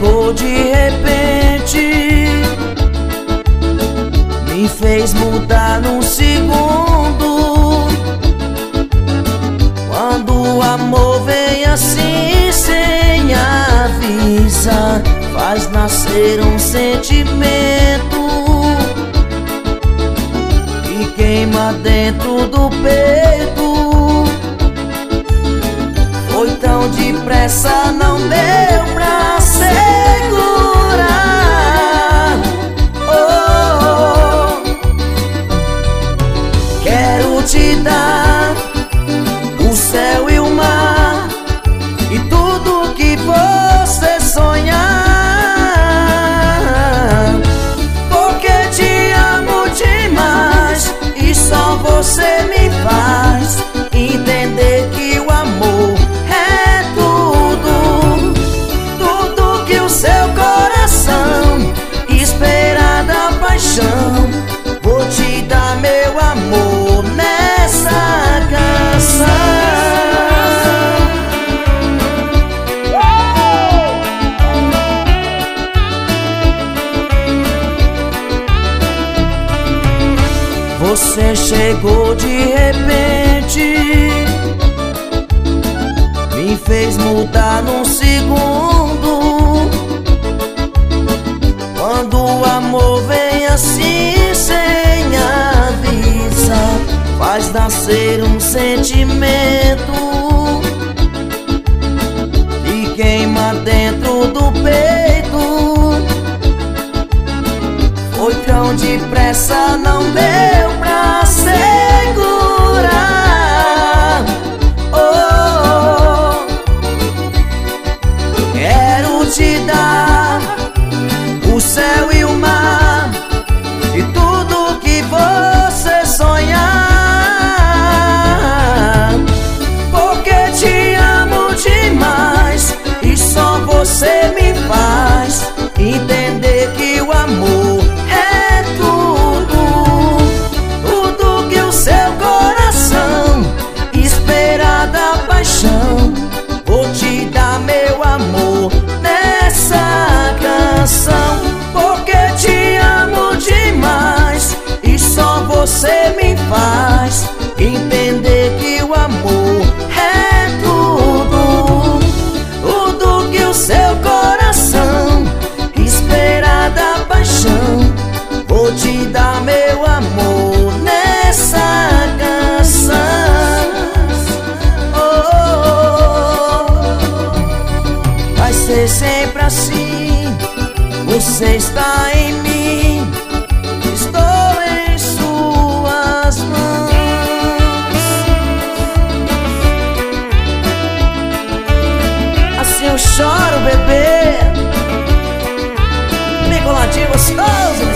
chegou de repente, me fez mudar num segundo. Quando o amor vem assim sem avisar, faz nascer um sentimento que queima dentro do peito. Foi tão depressa, não deu pra segurar. Oh, quero te dar o céu e o mar e tudo que você sonhar, porque te amo demais e só você me faz entender que o amor é tudo, tudo que o seu coração espera da paixão. Vou te dar meu amor nessa canção. Você chegou de repente, me fez mudar num segundo. Quando o amor vem assim sem avisar, faz nascer um sentimento que queima dentro do peito. Foi tão depressa, não deu pra segurar. Oh, quero te dar o céu e o mar e tudo que você sonhar, porque te amo demais e só você me faz entender que o amor é tudo, tudo que o seu coração espera da paixão. Vou te dar meu amor nessa canção, porque te amo demais e só você me faz entender que o amor é tudo, tudo que o seu coração espera da paixão. Vou te dar meu amor nessa canção. Oh, vai ser sempre assim. Você está em mim, estou em suas mãos. Assim eu choro, bebê, bem coladinho, gostoso.